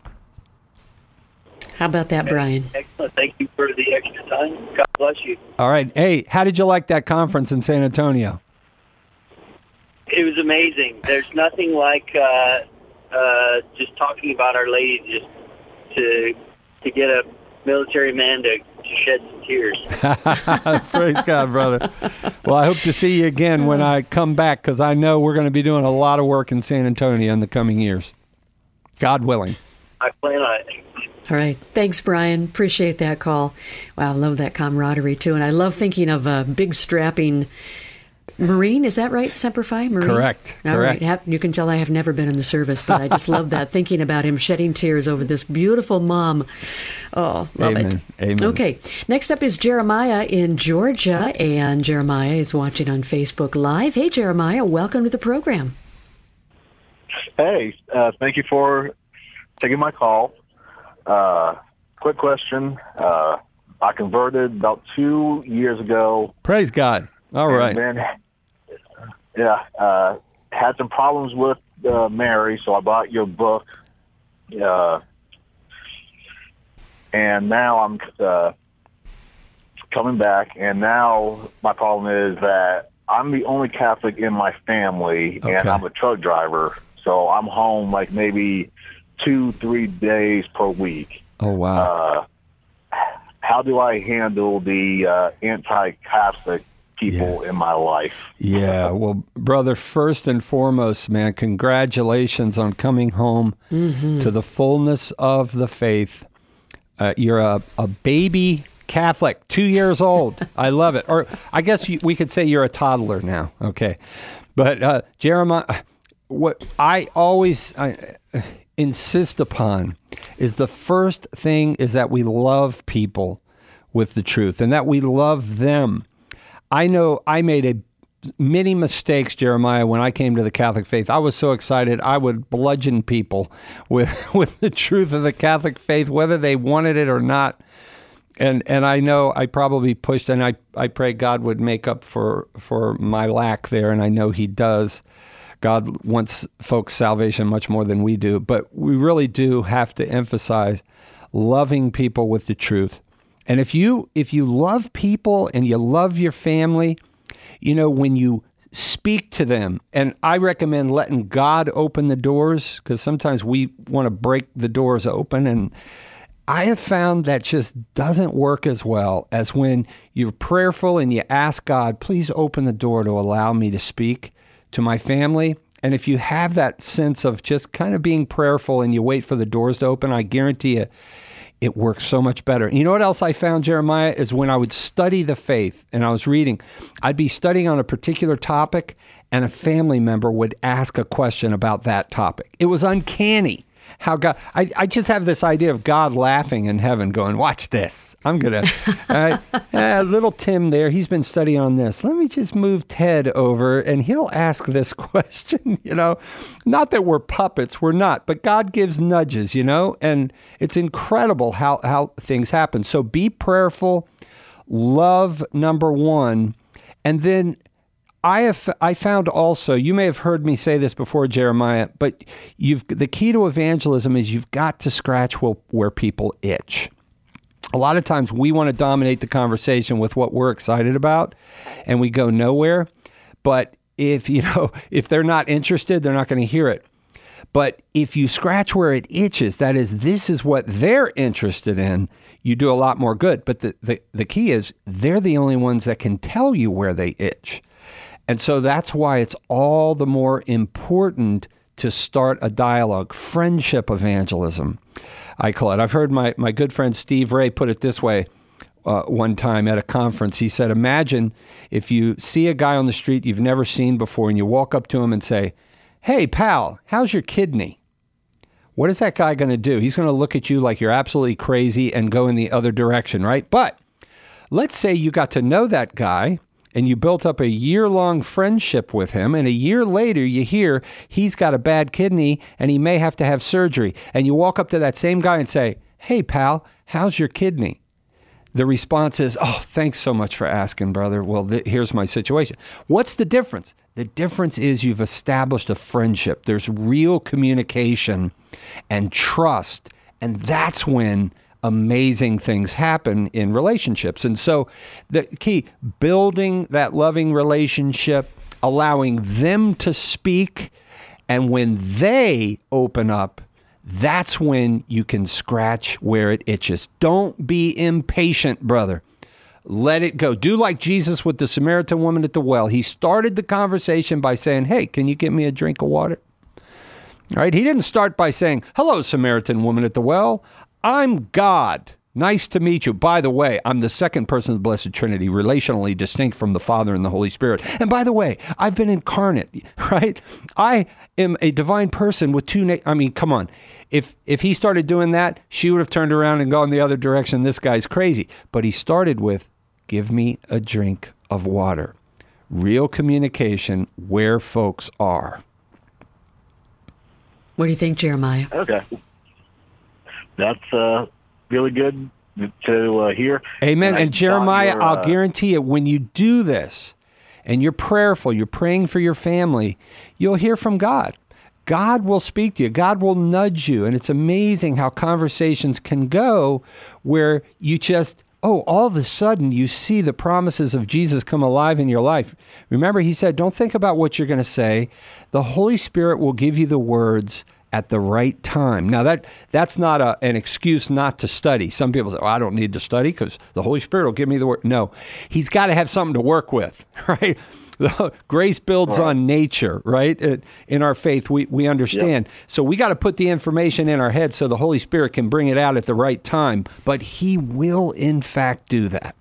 A: How about that, Brian?
M: Excellent. Thank you for the extra time. God bless you.
B: All right. Hey, how did you like that conference in San Antonio?
M: It was amazing. There's nothing like uh, uh, just talking about Our Lady just to to get a military man to, to shed some tears.
B: Praise God, brother. Well, I hope to see you again when I come back, because I know we're going to be doing a lot of work in San Antonio in the coming years. God willing.
M: I plan on it.
A: All right. Thanks, Brian. Appreciate that call. Wow, I love that camaraderie, too. And I love thinking of a big, strapping Marine. Is that right, Semper Fi? Marine?
B: Correct.
A: All
B: Correct.
A: right. You can tell I have never been in the service, but I just love that, thinking about him shedding tears over this beautiful mom. Oh, love
B: Amen.
A: it.
B: Amen.
A: Okay. Next up is Jeremiah in Georgia, and Jeremiah is watching on Facebook Live. Hey, Jeremiah, welcome to the program.
N: Hey, uh, thank you for taking my call. Uh, quick question. Uh, I converted about two years ago.
B: Praise God. All right.
N: And then, yeah, uh, had some problems with uh, Mary, so I bought your book. Uh, and now I'm uh, coming back, and now my problem is that I'm the only Catholic in my family,
B: Okay.
N: and I'm a truck driver, so I'm home like maybe two, three days per week.
B: Oh, wow.
N: Uh, how do I handle the uh, anti-Catholic people in my life?
B: Yeah, well, brother, first and foremost, man, congratulations on coming home
A: Mm-hmm.
B: to the fullness of the faith. Uh, you're a, a baby Catholic, two years old. I love it. Or I guess you, we could say you're a toddler now. Okay. But uh, Jeremiah, what I always I, uh, insist upon is the first thing is that we love people with the truth and that we love them. I know I made a many mistakes, Jeremiah, when I came to the Catholic faith. I was so excited I would bludgeon people with with the truth of the Catholic faith, whether they wanted it or not. And and I know I probably pushed, and I, I pray God would make up for, for my lack there, and I know He does. God wants folks' salvation much more than we do, but we really do have to emphasize loving people with the truth. And if you if you love people and you love your family, you know, when you speak to them, and I recommend letting God open the doors, because sometimes we want to break the doors open, and I have found that just doesn't work as well as when you're prayerful and you ask God, please open the door to allow me to speak to my family. And if you have that sense of just kind of being prayerful and you wait for the doors to open, I guarantee you, it works so much better. And you know what else I found, Jeremiah, is when I would study the faith and I was reading, I'd be studying on a particular topic and a family member would ask a question about that topic. It was uncanny how God, I, I just have this idea of God laughing in heaven going, watch this. I'm going to, uh, uh, little Tim there, he's been studying on this. Let me just move Ted over and he'll ask this question, you know. Not that we're puppets, we're not, but God gives nudges, you know, and it's incredible how, how things happen. So be prayerful, love number one, and then I have I found also, you may have heard me say this before, Jeremiah, but you've the key to evangelism is you've got to scratch where, where people itch. A lot of times we want to dominate the conversation with what we're excited about, and we go nowhere. But if you know if they're not interested, they're not going to hear it. But if you scratch where it itches, that is, this is what they're interested in, you do a lot more good. But the the, the key is they're the only ones that can tell you where they itch. And so that's why it's all the more important to start a dialogue, friendship evangelism, I call it. I've heard my, my good friend Steve Ray put it this way uh, one time at a conference. He said, imagine if you see a guy on the street you've never seen before and you walk up to him and say, hey, pal, how's your kidney? What is that guy going to do? He's going to look at you like you're absolutely crazy and go in the other direction, right? But let's say you got to know that guy and you built up a year-long friendship with him, and a year later you hear he's got a bad kidney and he may have to have surgery. And you walk up to that same guy and say, hey, pal, how's your kidney? The response is, oh, thanks so much for asking, brother. Well, th- here's my situation. What's the difference? The difference is you've established a friendship. There's real communication and trust, and that's when amazing things happen in relationships. And so the key, building that loving relationship, allowing them to speak, and when they open up, that's when you can scratch where it itches. Don't be impatient, brother. Let it go. Do like Jesus with the Samaritan woman at the well. He started the conversation by saying, hey, can you get me a drink of water? All right? He didn't start by saying, hello, Samaritan woman at the well. I'm God. Nice to meet you. By the way, I'm the second person of the Blessed Trinity, relationally distinct from the Father and the Holy Spirit. And by the way, I've been incarnate, right? I am a divine person with two na- I mean, come on. If if he started doing that, she would have turned around and gone the other direction. This guy's crazy. But he started with, give me a drink of water. Real communication where folks are.
A: What do you think, Jeremiah?
N: Okay. That's uh, really good to uh, hear.
B: Amen. And, and Jeremiah, your, uh, I'll guarantee you, when you do this and you're prayerful, you're praying for your family, you'll hear from God. God will speak to you. God will nudge you. And it's amazing how conversations can go where you just, oh, all of a sudden you see the promises of Jesus come alive in your life. Remember, he said, don't think about what you're going to say. The Holy Spirit will give you the words at the right time. Now, that that's not a, an excuse not to study. Some people say, oh, I don't need to study because the Holy Spirit will give me the word. No, he's got to have something to work with, right? Grace builds right. on nature, right? In our faith, we, we understand. Yep. So we got to put the information in our head so the Holy Spirit can bring it out at the right time. But he will, in fact, do that.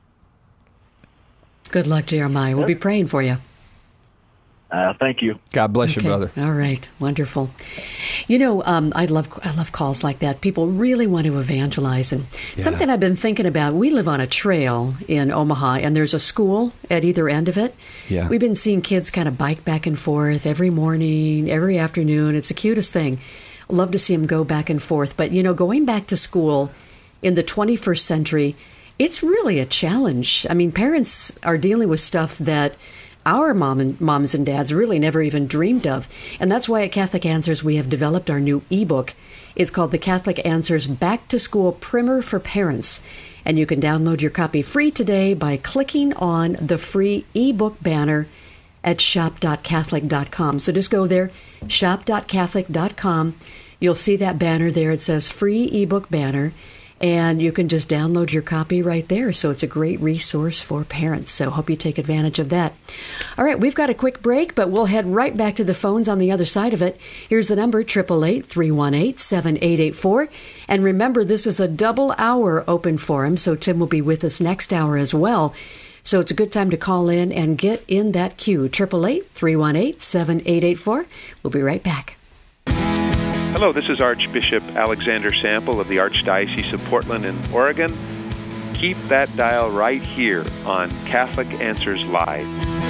A: Good luck, Jeremiah. We'll be praying for you.
N: Uh, thank you.
B: God bless
A: okay.
B: you, brother.
A: All right. Wonderful. You know, um, I love I love calls like that. People really want to evangelize. And yeah. something I've been thinking about, we live on a trail in Omaha, and there's a school at either end of it.
B: Yeah.
A: We've been seeing kids kind of bike back and forth every morning, every afternoon. It's the cutest thing. Love to see them go back and forth. But, you know, going back to school in the twenty-first century, it's really a challenge. I mean, parents are dealing with stuff that our mom and moms and dads really never even dreamed of. And that's why at Catholic Answers we have developed our new ebook. It's called the Catholic Answers Back to School Primer for Parents. And you can download your copy free today by clicking on the free ebook banner at shop dot catholic dot com. So just go there, shop dot catholic dot com. You'll see that banner there. It says free ebook banner. And you can just download your copy right there. So it's a great resource for parents. So hope you take advantage of that. All right, we've got a quick break, but we'll head right back to the phones on the other side of it. Here's the number, eight eight eight, three one eight, seven eight eight four. And remember, this is a double hour open forum, so Tim will be with us next hour as well. So it's a good time to call in and get in that queue. eight eight eight, three one eight, seven eight eight four. We'll be right back.
O: Hello, this is Archbishop Alexander Sample of the Archdiocese of Portland in Oregon. Keep that dial right here on Catholic Answers Live.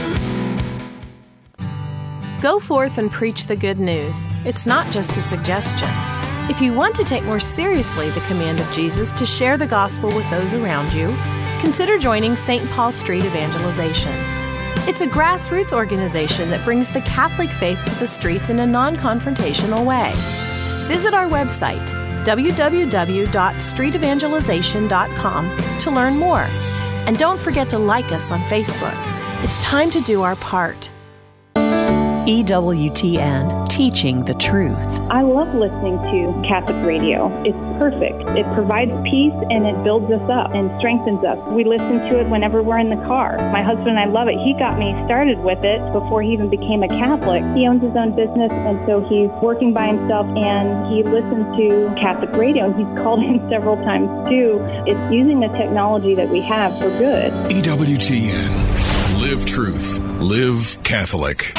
P: Go forth and preach the good news. It's not just a suggestion. If you want to take more seriously the command of Jesus to share the gospel with those around you, consider joining Saint Paul Street Evangelization. It's a grassroots organization that brings the Catholic faith to the streets in a non-confrontational way. Visit our website, w w w dot street evangelization dot com, to learn more. And don't forget to like us on Facebook. It's time to do our part.
E: E W T N, teaching the truth.
Q: I love listening to Catholic radio. It's perfect. It provides peace and it builds us up and strengthens us. We listen to it whenever we're in the car. My husband and I love it. He got me started with it before he even became a Catholic. He owns his own business, and so he's working by himself, and he listens to Catholic radio, and he's called in several times too. It's using the technology that we have for good.
R: E W T N. Live truth. Live Catholic.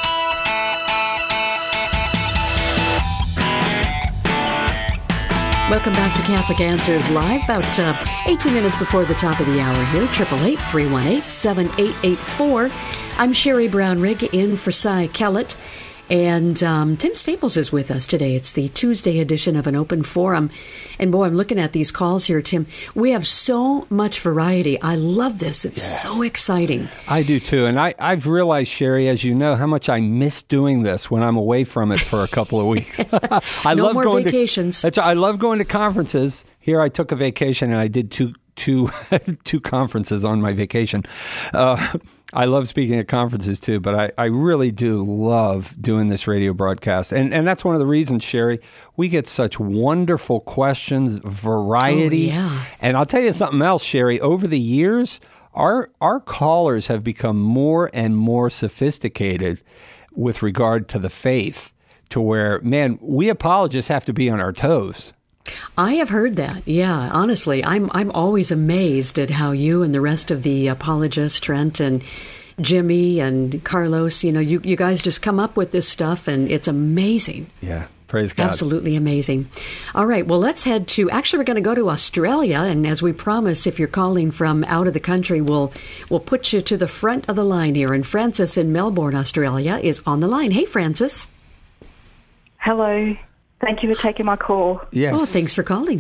A: Welcome back to Catholic Answers Live. About uh, eighteen minutes before the top of the hour here. eight eight eight, three one eight, seven eight eight four. I'm Sherry Brown-Rigg in for Cy Kellett. And um, Tim Staples is with us today. It's the Tuesday edition of an open forum. And boy, I'm looking at these calls here, Tim. We have so much variety. I love this. It's yes. so exciting.
B: I do too. And I, I've realized, Sherry, as you know, how much I miss doing this when I'm away from it for a couple of weeks. I
A: no
B: love
A: more
B: going
A: vacations.
B: To, that's, I love going to conferences. Here I took a vacation and I did two two two conferences on my vacation. Uh, I love speaking at conferences too, but I, I really do love doing this radio broadcast. And and that's one of the reasons, Sherry, we get such wonderful questions, variety.
A: Oh, yeah.
B: And I'll tell you something else, Sherry. Over the years, our our callers have become more and more sophisticated with regard to the faith, to where, man, we apologists have to be on our toes.
A: I have heard that. Yeah, honestly, I'm I'm always amazed at how you and the rest of the apologists, Trent and Jimmy and Carlos, you know, you, you guys just come up with this stuff, and it's amazing.
B: Yeah, praise God.
A: Absolutely amazing. All right, well, let's head to, actually, we're going to go to Australia, and as we promise, if you're calling from out of the country, we'll, we'll put you to the front of the line here. And Francis in Melbourne, Australia, is on the line. Hey, Francis.
S: Hello. Thank you for taking my call.
B: Yes.
A: Oh, thanks for calling.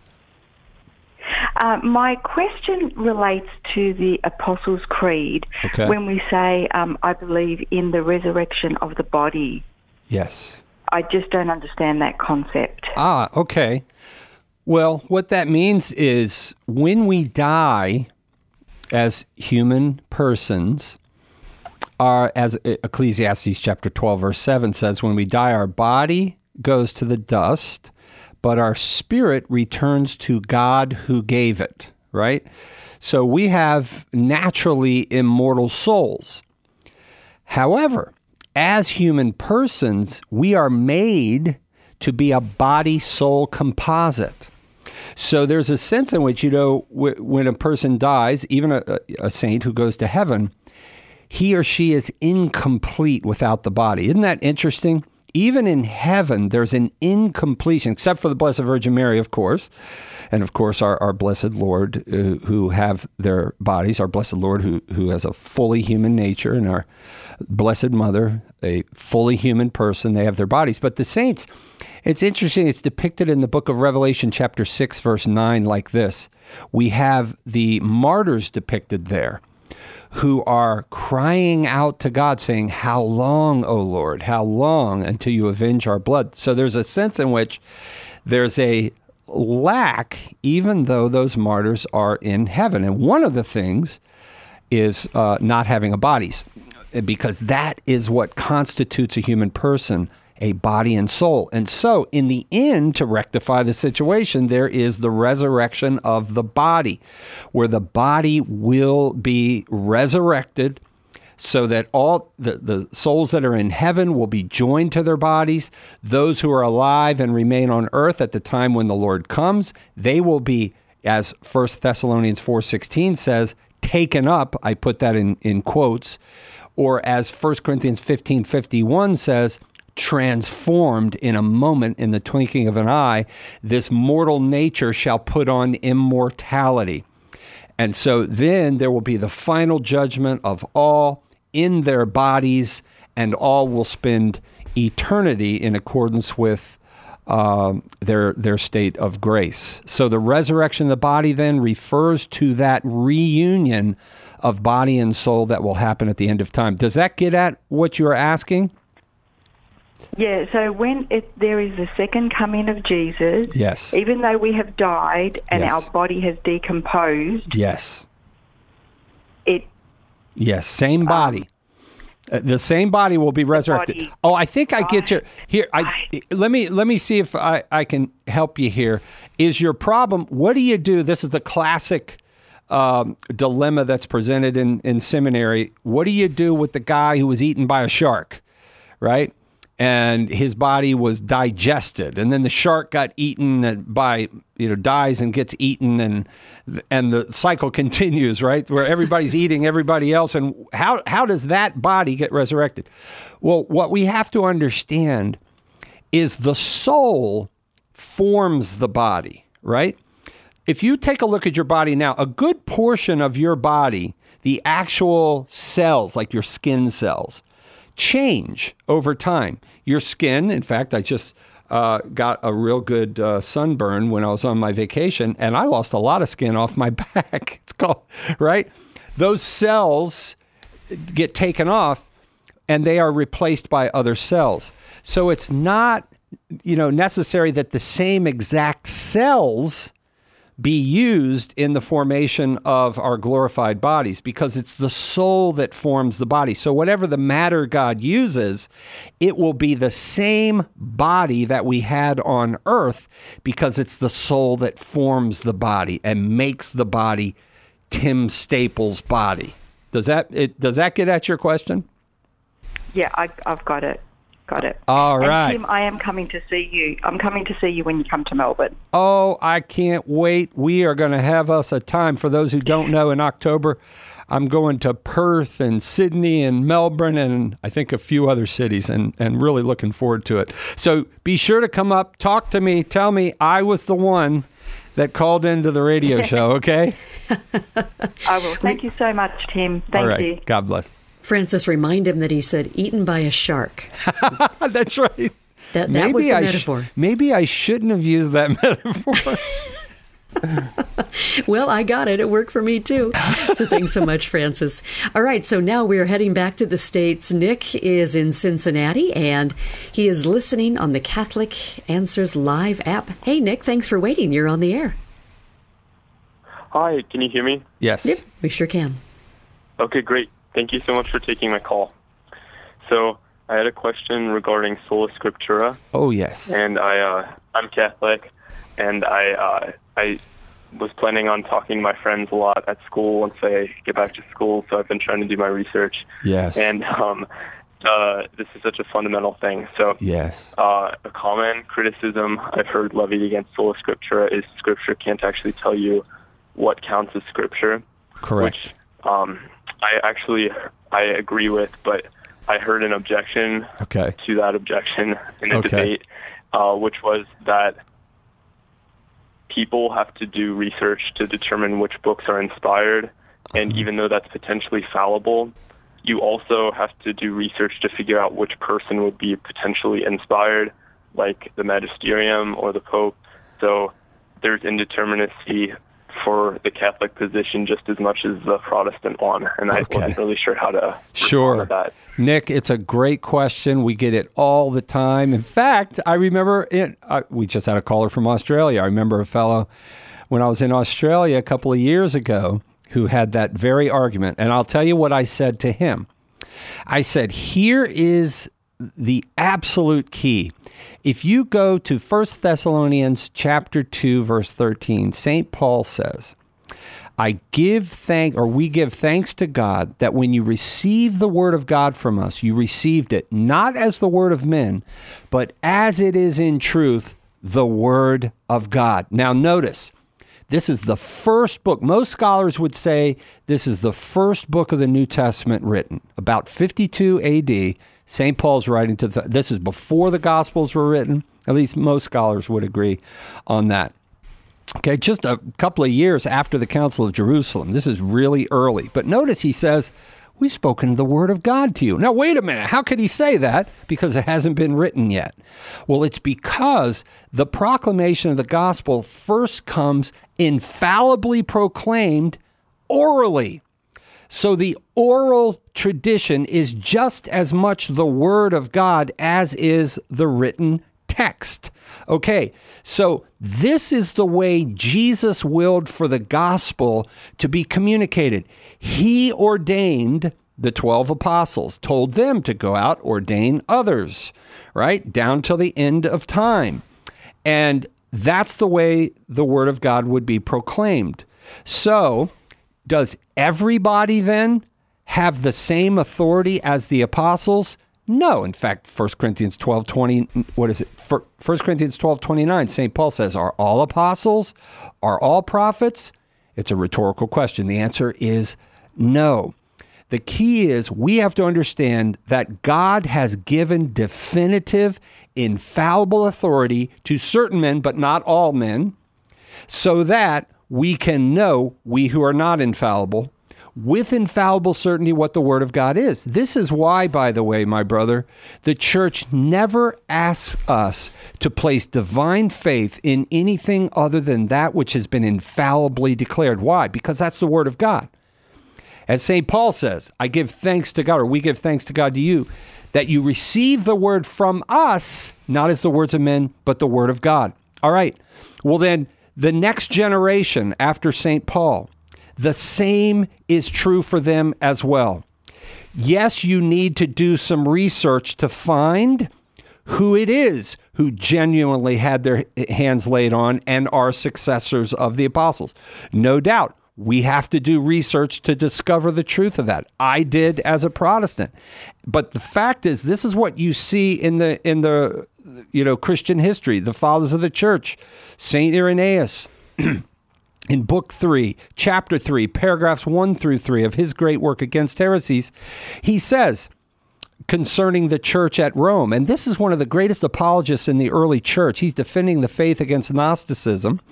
S: Uh, my question relates to the Apostles' Creed.
B: Okay.
S: When we say, um, I believe in the resurrection of the body.
B: Yes.
S: I just don't understand that concept.
B: Ah, okay. Well, what that means is when we die as human persons, our, as Ecclesiastes chapter twelve, verse seven says, when we die, our body goes to the dust, but our spirit returns to God who gave it, right? So we have naturally immortal souls. However, as human persons, we are made to be a body-soul composite. So there's a sense in which, you know, w- when a person dies, even a, a saint who goes to heaven, he or she is incomplete without the body. Isn't that interesting? Even in heaven, there's an incompletion, except for the Blessed Virgin Mary, of course, and of course our, our Blessed Lord uh, who have their bodies, our Blessed Lord who, who has a fully human nature, and our Blessed Mother, a fully human person, they have their bodies. But the saints, it's interesting, it's depicted in the book of Revelation chapter six, verse nine, like this. We have the martyrs depicted there, who are crying out to God, saying, how long, O Lord, how long until you avenge our blood? So there's a sense in which there's a lack, even though those martyrs are in heaven. And one of the things is uh, not having a body, because that is what constitutes a human person, a body and soul. And so, in the end, to rectify the situation, there is the resurrection of the body, where the body will be resurrected so that all the, the souls that are in heaven will be joined to their bodies. Those who are alive and remain on earth at the time when the Lord comes, they will be, as First Thessalonians four sixteen says, taken up. I put that in, in quotes. Or as First Corinthians fifteen fifty-one says, transformed in a moment, in the twinkling of an eye. This mortal nature shall put on immortality. And so then there will be the final judgment of all in their bodies, and all will spend eternity in accordance with um, their their state of grace. So the resurrection of the body then refers to that reunion of body and soul that will happen at the end of time. Does that get at what you're asking?
S: Yeah, so when it, there is the second coming of Jesus,
B: yes,
S: even though we have died and
B: yes.
S: our body has decomposed,
B: yes,
S: it
B: yes, same body. Um, uh, the same body will be resurrected. Body. Oh, I think I get you here. I let me let me see if I, I can help you here. Is your problem? What do you do? This is the classic um, dilemma that's presented in, in seminary. What do you do with the guy who was eaten by a shark, right? And his body was digested, and then the shark got eaten by, you know, dies and gets eaten, and and the cycle continues, right? Where everybody's eating everybody else, and how how does that body get resurrected? Well, what we have to understand is the soul forms the body, right? If you take a look at your body now, a good portion of your body, the actual cells, like your skin cells, change over time. Your skin, in fact, I just uh, got a real good uh, sunburn when I was on my vacation, and I lost a lot of skin off my back. It's called, right? Those cells get taken off, and they are replaced by other cells. So it's not, you know, necessary that the same exact cells be used in the formation of our glorified bodies, because it's the soul that forms the body. So whatever the matter God uses, it will be the same body that we had on earth, because it's the soul that forms the body and makes the body Tim Staples' body. Does that it, does that get at your question?
S: Yeah, I, I've got it. Got it.
B: All right.
S: And Tim, I am coming to see you. I'm coming to see you when you come to Melbourne.
B: Oh, I can't wait. We are going to have us a time. For those who don't know, in October, I'm going to Perth and Sydney and Melbourne and I think a few other cities, and, and really looking forward to it. So be sure to come up, talk to me, tell me I was the one that called into the radio show, okay?
S: I will. Thank you so much, Tim. Thank
B: All right.
S: you.
B: God bless.
A: Francis, remind him that he said eaten by a shark.
B: That's right.
A: That, that was the I metaphor.
B: Sh- maybe I shouldn't have used that metaphor.
A: Well, I got it. It worked for me, too. So thanks so much, Francis. All right, so now we're heading back to the States. Nick is in Cincinnati, and he is listening on the Catholic Answers Live app. Hey, Nick, thanks for waiting. You're on the air.
T: Hi, can you hear me?
B: Yes.
A: Yep, we sure can.
T: Okay, great. Thank you so much for taking my call. So I had a question regarding Sola Scriptura.
B: Oh, yes.
T: And I, uh, I'm Catholic, and I, uh, I was planning on talking to my friends a lot at school once I get back to school. So I've been trying to do my research.
B: Yes.
T: And um, uh, this is such a fundamental thing. So
B: yes.
T: Uh, a common criticism I've heard levied against Sola Scriptura is Scripture can't actually tell you what counts as Scripture.
B: Correct.
T: Which, um, I actually, I agree with, but I heard an objection
B: okay.
T: to that objection in a
B: okay.
T: debate, uh, which was that people have to do research to determine which books are inspired, and even though that's potentially fallible, you also have to do research to figure out which person would be potentially inspired, like the magisterium or the Pope. So there's indeterminacy for the Catholic position just as much as the Protestant one, and I okay. wasn't really sure how to
B: sure.
T: respond to that.
B: Nick, it's a great question. We get it all the time. In fact, I remember it. Uh, we just had a caller from Australia. I remember a fellow when I was in Australia a couple of years ago who had that very argument, and I'll tell you what I said to him. I said, here is the absolute key. If you go to First Thessalonians chapter two, verse thirteen, Saint Paul says, I give thank, or we give thanks to God that when you receive the word of God from us, you received it not as the word of men, but as it is in truth, the word of God. Now notice, this is the first book. Most scholars would say this is the first book of the New Testament written. About fifty-two A D, Saint Paul's writing to the, this is before the Gospels were written. At least most scholars would agree on that. Okay, just a couple of years after the Council of Jerusalem. This is really early. But notice he says, we've spoken the word of God to you. Now, wait a minute. How could he say that? Because it hasn't been written yet. Well, it's because the proclamation of the gospel first comes infallibly proclaimed orally. So the oral tradition is just as much the word of God as is the written text. Okay, so this is the way Jesus willed for the gospel to be communicated. He ordained the twelve apostles, told them to go out, ordain others, right? Down till the end of time. And that's the way the word of God would be proclaimed. So, does everybody then have the same authority as the apostles? No. In fact, First Corinthians twelve twenty, what is it? First Corinthians twelve twenty-nine, Saint Paul says, are all apostles? Are all prophets? It's a rhetorical question. The answer is no. The key is we have to understand that God has given definitive, infallible authority to certain men, but not all men, so that we can know, we who are not infallible, with infallible certainty what the Word of God is. This is why, by the way, my brother, the church never asks us to place divine faith in anything other than that which has been infallibly declared. Why? Because that's the Word of God. As Saint Paul says, I give thanks to God, or we give thanks to God to you, that you receive the word from us, not as the words of men, but the Word of God. All right. Well, then, the next generation after Saint Paul, the same is true for them as well. Yes, you need to do some research to find who it is who genuinely had their hands laid on and are successors of the apostles. No doubt, we have to do research to discover the truth of that. I did as a Protestant. But the fact is, this is what you see in the in the you know Christian history, the fathers of the church, Saint Irenaeus. In book three, chapter three, paragraphs one through three of his great work Against Heresies, he says concerning the church at Rome, and this is one of the greatest apologists in the early church. He's defending the faith against Gnosticism,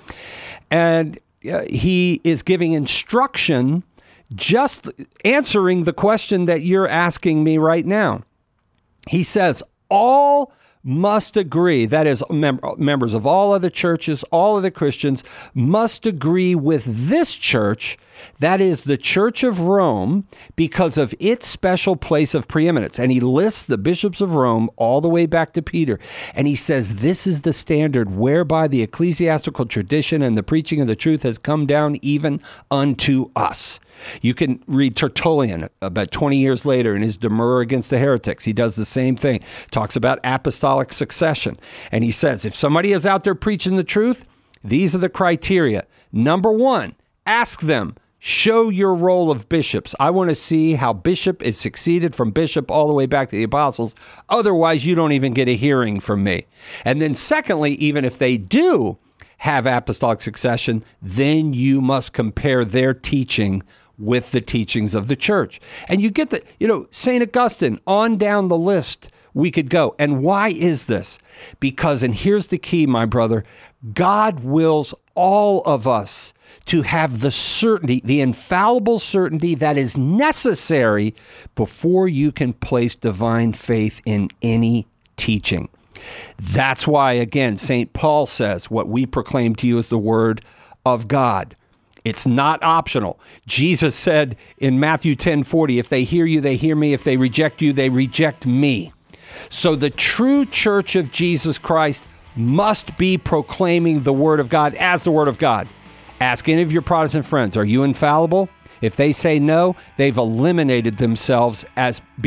B: and uh, he is giving instruction, just answering the question that you're asking me right now. He says, all must agree, that is, mem- members of all other churches, all other Christians, must agree with this church, that is the Church of Rome, because of its special place of preeminence. And he lists the bishops of Rome all the way back to Peter. And he says, this is the standard whereby the ecclesiastical tradition and the preaching of the truth has come down even unto us. You can read Tertullian about twenty years later in his Demurrer against the heretics. He does the same thing, talks about apostolic succession. And he says, if somebody is out there preaching the truth, these are the criteria. Number one, ask them, show your role of bishops. I want to see how bishop is succeeded from bishop all the way back to the apostles. Otherwise, you don't even get a hearing from me. And then secondly, even if they do have apostolic succession, then you must compare their teaching with the teachings of the church. And you get the, you know, Saint Augustine, on down the list we could go. And why is this? Because, and here's the key, my brother, God wills all of us to have the certainty, the infallible certainty that is necessary before you can place divine faith in any teaching. That's why, again, Saint Paul says, what we proclaim to you is the word of God. It's not optional. Jesus said in Matthew ten forty, if they hear you, they hear me. If they reject you, they reject me. So the true church of Jesus Christ must be proclaiming the word of God as the word of God. Ask any of your Protestant friends, are you infallible? If they say no, they've eliminated themselves as being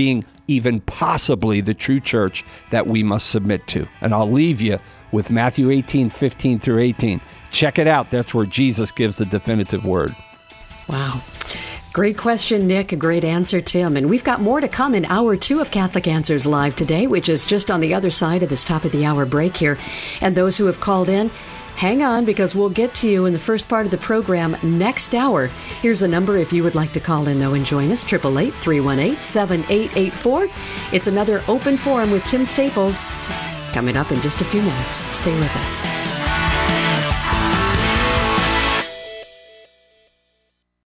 B: even possibly the true church that we must submit to. And I'll leave you with Matthew eighteen, fifteen through eighteen. Check it out. That's where Jesus gives the definitive word.
A: Wow. Great question, Nick. A great answer, Tim. And we've got more to come in hour two of Catholic Answers Live today, which is just on the other side of this top of the hour break here. And those who have called in, hang on, because we'll get to you in the first part of the program next hour. Here's the number if you would like to call in, though, and join us, eight eight eight, three one eight, seven eight eight four. It's another open forum with Tim Staples coming up in just a few minutes. Stay with us.